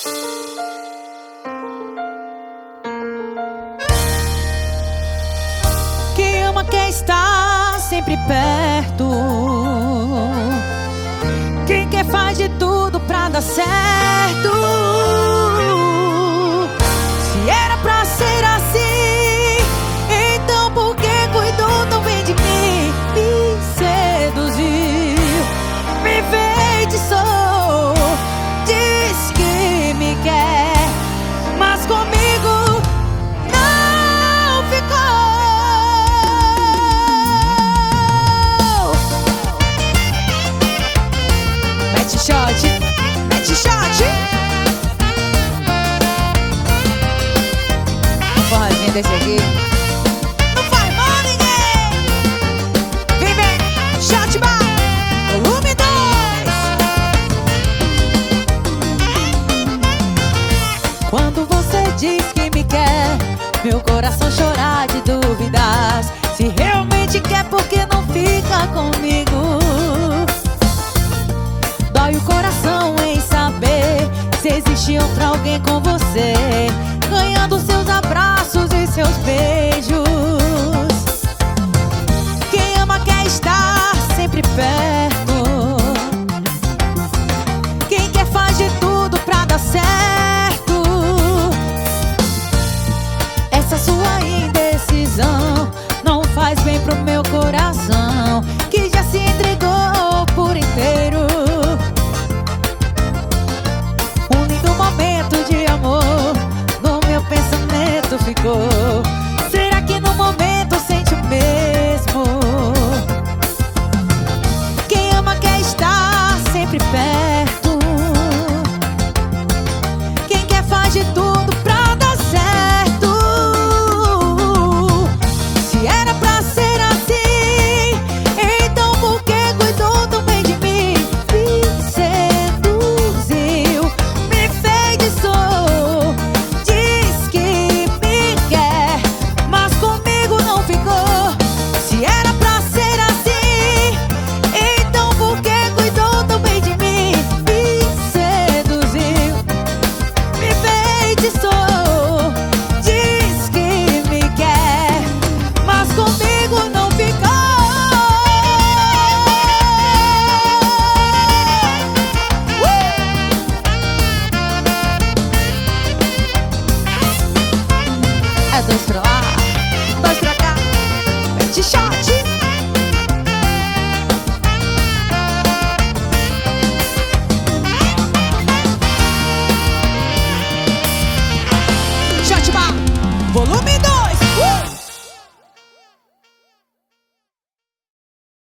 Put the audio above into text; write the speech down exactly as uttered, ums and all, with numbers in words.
Quem ama quer estar sempre perto. Quem quer faz de tudo pra dar certo. Se era pra ser assim, então por que cuidou tão bem de mim? Me seduziu, me enfeitiçou, diz que me quer, mas comigo não ficou. Mete shot, mete shot. Forrozinho desse aqui não faz mal ninguém. Vem, vem, shot bar, volume dois. Quando você diz que me quer, meu coração chora de dúvidas. Se realmente quer, por que não fica comigo? Dói o coração em saber se existe outro alguém com você, ganhando seus abraços e seus beijos. Quem ama quer estar sempre perto. Quem quer faz de tudo pra dar certo. Essa sua indecisão não faz bem pro meu coração, que já se entregou por inteiro. Um lindo momento de amor no meu pensamento ficou. Será que no momento sente o mesmo? Quem ama quer estar sempre perto. Quem quer faz de tudo pra dar certo. Se era pra ser assim, então por que cuidou tão bem de mim? Me seduziu, me enfeitiçou, diz que me quer, mas comigo não ficou. Se era pra ser assim, então por que cuidou tão bem de mim? Me seduziu, me enfeitiçou, diz que me quer, mas comigo não ficou. É dois pra lá, dois pra cá, mete shot. Shot bar, volume